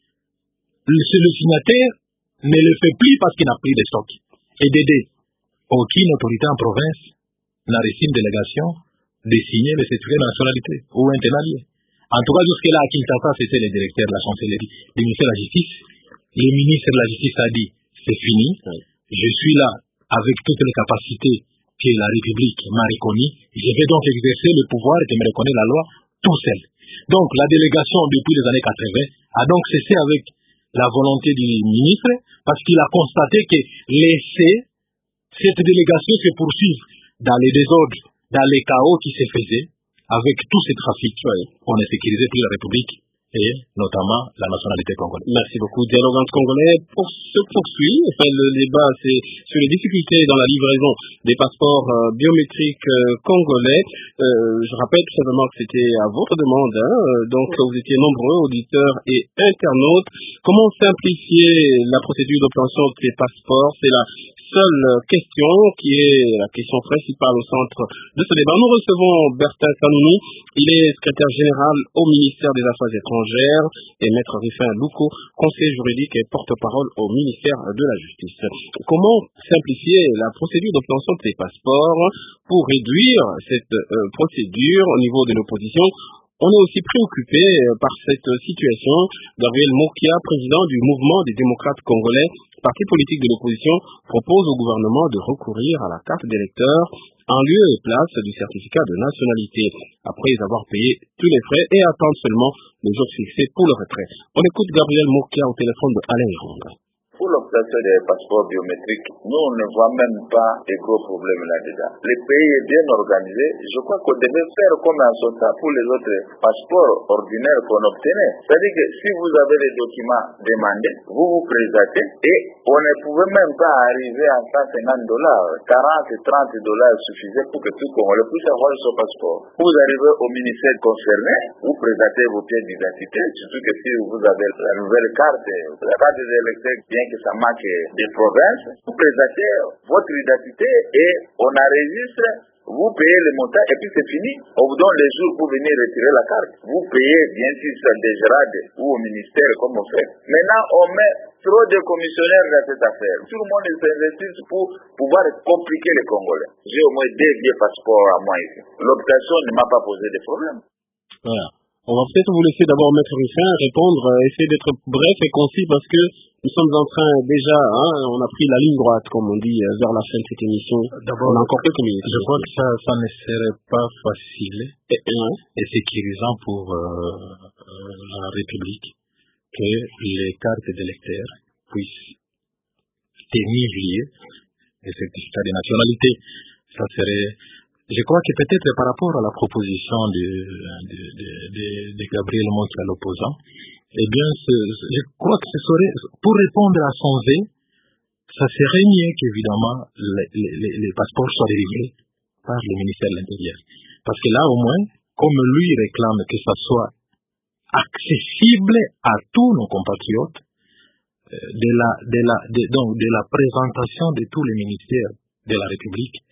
le signataire ne le fait plus parce qu'il n'a pris de stock. Et d'aider aucune autorité en province n'a reçu une délégation de signer le certificat de nationalité ou un tenalier. En tout cas, jusque-là, à Kinshasa, c'était le directeur de la chancellerie du ministère de la Justice. Le ministre de la Justice a dit, c'est fini, je suis là avec toutes les capacités que la République m'a reconnues, je vais donc exercer le pouvoir que me reconnaît la loi tout seul. Donc, la délégation, depuis les années quatre-vingt, a donc cessé avec la volonté du ministre, parce qu'il a constaté que laisser cette délégation se poursuivre dans les désordres, dans les chaos qui se faisaient, avec tous ces trafics, on a sécurisé plus la République et notamment la nationalité congolaise. Merci beaucoup. Dialogue entre Congolais pour se poursuit. Enfin, le débat, c'est sur les difficultés dans la livraison des passeports euh, biométriques euh, congolais. Euh, je rappelle tout simplement que c'était à votre demande. Hein, donc, vous étiez nombreux, auditeurs et internautes. Comment simplifier la procédure d'obtention de ces passeports? C'est la seule question qui est la question principale au centre de ce débat. Nous recevons Bertin Sanouni. Il est secrétaire général au ministère des Affaires étrangères et Maître Rufin Louko, conseiller juridique et porte-parole au ministère de la Justice. Comment simplifier la procédure d'obtention de ces passeports pour réduire cette euh, procédure au niveau de l'opposition? On est aussi préoccupé par cette situation. Gabriel Mokia, président du mouvement des démocrates congolais, parti politique de l'opposition, propose au gouvernement de recourir à la carte d'électeur en lieu et place du certificat de nationalité, après avoir payé tous les frais et attendre seulement le jour fixé pour le retrait. On écoute Gabriel Mokia au téléphone de Alain Ironga. Pour l'obtention des passeports biométriques, nous, on ne voit même pas de gros problèmes là-dedans. Le pays est bien organisé. Je crois qu'on devait faire comme un SOTA pour les autres passeports ordinaires qu'on obtenait. C'est-à-dire que si vous avez les documents demandés, vous vous présentez et on ne pouvait même pas arriver à cent cinquante dollars. quarante, trente dollars suffisaient pour que tout Congolais puisse avoir son passeport. Vous arrivez au ministère concerné, vous présentez vos pièces d'identité, surtout que si vous avez la nouvelle carte, la carte des électeurs, bien que ça marque des provinces, vous présentez votre identité et on enregistre, vous payez le montant et puis c'est fini. On vous donne les jours pour venir retirer la carte. Vous payez bien sûr sur des grades ou au ministère comme on fait. Maintenant, on met trop de commissionnaires dans cette affaire. Tout le monde s'investit pour pouvoir compliquer les Congolais. J'ai au moins deux vieux passeports à moi ici. L'obtention ne m'a pas posé de problème. Voilà. On va peut-être vous laisser d'abord Maître Rufin répondre, essayer d'être bref et concis parce que nous sommes en train déjà, hein, on a pris la ligne droite, comme on dit, vers la fin de cette émission. D'abord, on a encore quelques minutes. Je crois que ça, ça ne serait pas facile et, hein, et sécurisant pour euh, euh, la République que les cartes d'électeurs puissent tenir lieu des certificats de nationalité. Ça serait... Je crois que peut-être par rapport à la proposition de, de, de, de, de Gabriel Mokia, l'opposant, eh bien, ce, je crois que ce serait, pour répondre à son V, ça serait mieux qu'évidemment les, les, les passeports soient délivrés par le ministère de l'Intérieur. Parce que là, au moins, comme lui réclame que ça soit accessible à tous nos compatriotes, de la, de la, de, donc, de la présentation de tous les ministères de la République,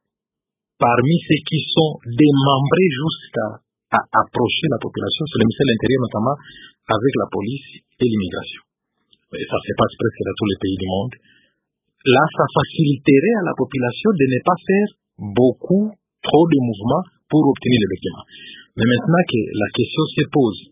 parmi ceux qui sont démembrés jusqu'à à approcher la population, c'est le ministère de l'Intérieur notamment, avec la police et l'immigration. Et ça se passe presque dans tous les pays du monde. Là, ça faciliterait à la population de ne pas faire beaucoup, trop de mouvements pour obtenir les documents. Mais maintenant que la question se pose,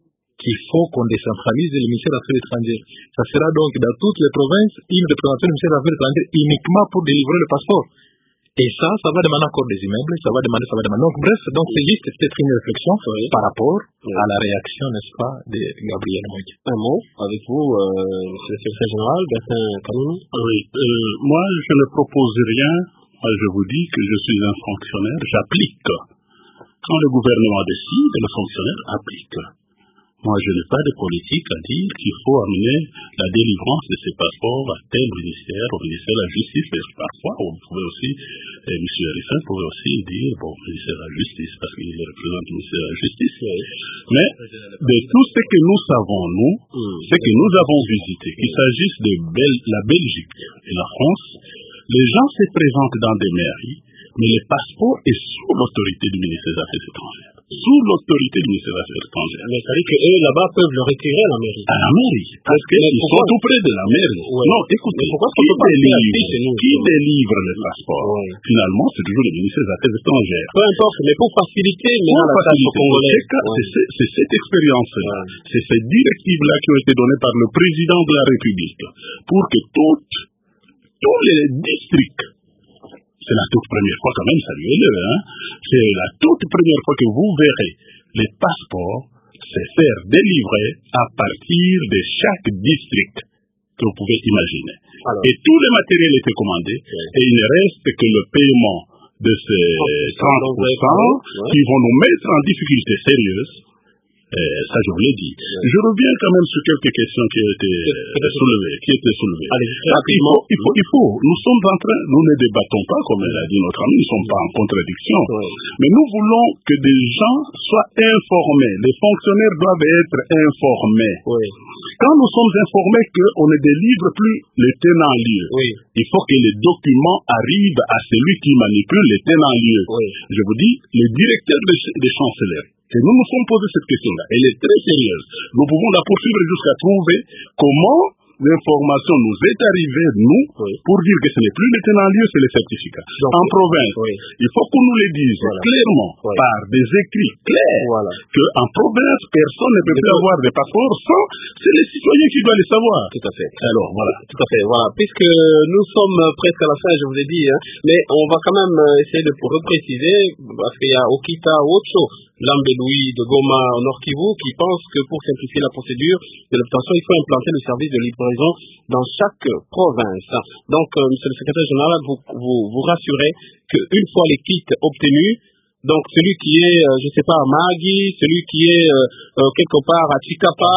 qu'il faut qu'on décentralise le ministère des Affaires étrangères. Ça sera donc dans toutes les provinces une représentation du ministère des Affaires étrangères uniquement pour délivrer le passeport. Et ça, ça va demander encore des immeubles, ça va demander, ça va demander. Donc, bref, donc c'est juste peut-être une réflexion oui. par rapport oui. à la réaction, n'est-ce pas, de Gabriel Moïse. Un mot avec vous, euh, monsieur le secrétaire général, Bertin Kanouni. Oui, euh, moi, je ne propose rien. Je vous dis que je suis un fonctionnaire, j'applique. Quand le gouvernement décide, le fonctionnaire applique. Moi, je n'ai pas de politique à dire qu'il faut amener la délivrance de ces passeports à tel ministère, au ministère de la Justice. Et parfois, vous pouvez aussi, et M. Harrison pouvait aussi dire, bon, ministère de la Justice, parce qu'il représente le ministère de la Justice. Mais de tout ce que nous savons, nous, ce que nous avons visité, qu'il s'agisse de Bel- la Belgique et la France, les gens se présentent dans des mairies, mais le passeport est sous l'autorité du ministère des Affaires étrangères. Sous l'autorité du ministère des Affaires étrangères. Mais ça veut dire qu'eux, là-bas, peuvent le retirer à la mairie. À la mairie. Parce qu'ils sont tout près de la mairie. Ouais. Non, écoutez, pourquoi qui, délivre, nous, qui délivre le passeport ouais. Finalement, c'est toujours le ministère des Affaires étrangères. Peu importe, mais pour faciliter maintenant la tâche aux Congolais. Ouais. C'est, c'est cette expérience-là, ouais. c'est cette directive-là qui ont été données par le président de la République pour que toutes, tous les districts, c'est la toute première fois quand même, saluez-le, hein. C'est la toute première fois que vous verrez les passeports se faire délivrer à partir de chaque district que vous pouvez imaginer. Alors, et tous les matériels étaient commandés, oui. et il ne reste que le paiement de ces trente pour cent qui vont nous mettre en difficulté sérieuse. Euh, ça, je vous l'ai dit. Oui. Je reviens quand même sur quelques questions qui ont été euh, soulevées. Qui étaient soulevées. Allez, il, faut, il, faut, il faut, nous sommes en train, nous ne débattons pas, comme l'a dit notre ami, nous ne sommes pas en contradiction. Oui. Mais nous voulons que des gens soient informés. Les fonctionnaires doivent être informés. Oui. Quand nous sommes informés qu'on ne délivre plus les tenants-lieux, oui. il faut que les documents arrivent à celui qui manipule les tenants-lieux. Oui. Je vous dis, les directeurs des, des chancelleries, et nous nous sommes posé cette question-là. Elle est très sérieuse. Nous pouvons la poursuivre jusqu'à trouver comment l'information nous est arrivée, nous, oui. pour dire que ce n'est plus le tenant-lieu, c'est le certificat. Donc, en province, oui. il faut qu'on nous le dise voilà. clairement, oui. par des écrits clairs, voilà. qu'en province, personne ne peut plus avoir de passeport sans, c'est les citoyens qui doivent le savoir. Tout à fait. Alors, voilà. Tout à fait, voilà. Puisque nous sommes presque à la fin, je vous ai dit, hein, mais on va quand même essayer de repréciser, parce qu'il y a Okita Ocho, Lambeloui de Goma au Nord Kivu, qui pense que pour simplifier la procédure de l'obtention, il faut implanter le service de livraison dans chaque province. Donc, euh, monsieur le secrétaire général, vous, vous, vous rassurez qu'une fois les kits obtenus, donc celui qui est, euh, je ne sais pas, à Magui, celui qui est euh, euh, quelque part à Chikapa,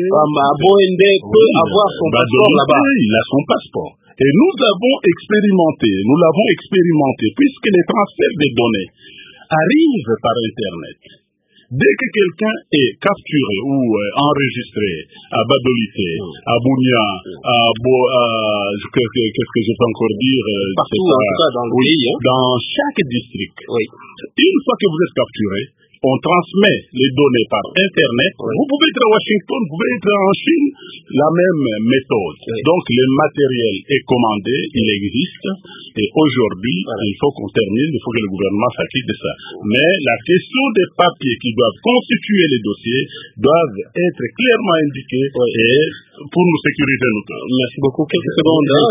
à Boende, peut oui, avoir son bah, passeport là-bas. Il a son passeport. Et nous avons expérimenté, nous l'avons expérimenté, puisque les transferts des données arrivent par Internet. Dès que quelqu'un est capturé ou euh, enregistré à Badolité, mmh. à Bounia, mmh. à Bo, à, qu'est-ce que je peux encore dire, partout, en tout cas dans le oui, pays, hein. dans chaque district. Oui. Une fois que vous êtes capturé, on transmet les données par Internet. Oui. Vous pouvez être à Washington, vous pouvez être en Chine, la même méthode. Oui. Donc, le matériel est commandé, il existe, et aujourd'hui, voilà. il faut qu'on termine, il faut que le gouvernement s'acquitte de ça. Mais la question des papiers qui doivent constituer les dossiers doivent être clairement indiqués oui. et pour nous sécuriser nous tous. Merci beaucoup. Quelques secondes. Hein,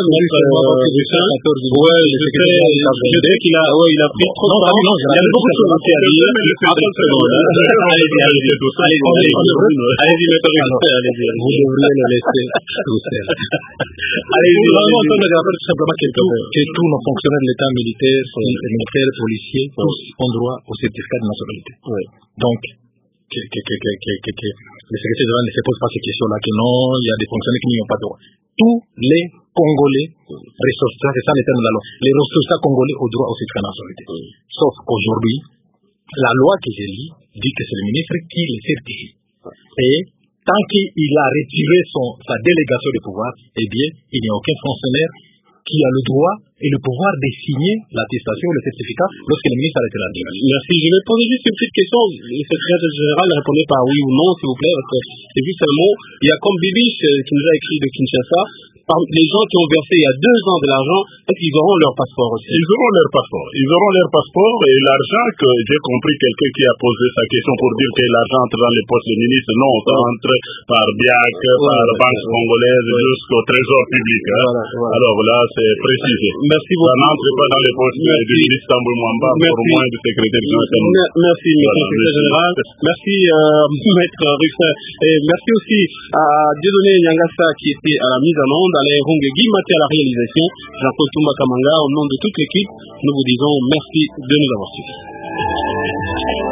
ouais, je sais qu'il a, ouais, il a pris trop de temps. Il y a beaucoup de choses à dire. Allez-y, allez-y, allez-y, allez-y, vous devriez le laisser tout seul. Allez-y, tout simplement que tous nos fonctionnaires de l'État militaire, militaires, policiers, tous ont droit au certificat de nationalité. Donc, que, que, que, que, que, que les secrétaires généraux ne se posent pas ces questions-là, que non, il y a des fonctionnaires qui n'y ont pas droit. Tous les Congolais, ressortissants, c'est ça les termes de la loi, les ressortissants congolais ont droit au certificat de nationalité. Sauf qu'aujourd'hui, la loi que j'ai lue dit que c'est le ministre qui le certifie. Et tant qu'il a retiré son, sa délégation de pouvoir, eh bien, il n'y a aucun fonctionnaire qui a le droit et le pouvoir de signer l'attestation ou le certificat lorsque le ministre a été là. Merci. Je vais poser juste une petite question. Le secrétaire général répondait par oui ou non, s'il vous plaît, parce que c'est juste un mot. Il y a comme Bibiche qui nous a écrit de Kinshasa. Les gens qui ont versé il y a deux ans de l'argent, est-ce qu'ils auront leur passeport aussi? Ils auront leur passeport. Ils auront leur passeport et l'argent que j'ai compris quelqu'un qui a posé sa question pour dire que l'argent entre dans les postes des ministres. Non, ça ouais. entre par B I A C, ouais, par ouais, Banque ouais, congolaise ouais. jusqu'au Trésor public. Hein. Voilà, voilà. Alors là, c'est précisé. Merci beaucoup. Ça n'entre pas dans les postes du ministre Tambou Mwamba, pour moins du secrétaire général. Merci, monsieur le secrétaire général. Merci, euh, maître Ruffin. Et merci aussi à Dieudonné Nyangasa qui était à la mise en onde. Alain Rungegi, Mathieu à la réalisation, Jean-Paul Toumba Kamanga, au nom de toute l'équipe, nous vous disons merci de nous avoir suivis.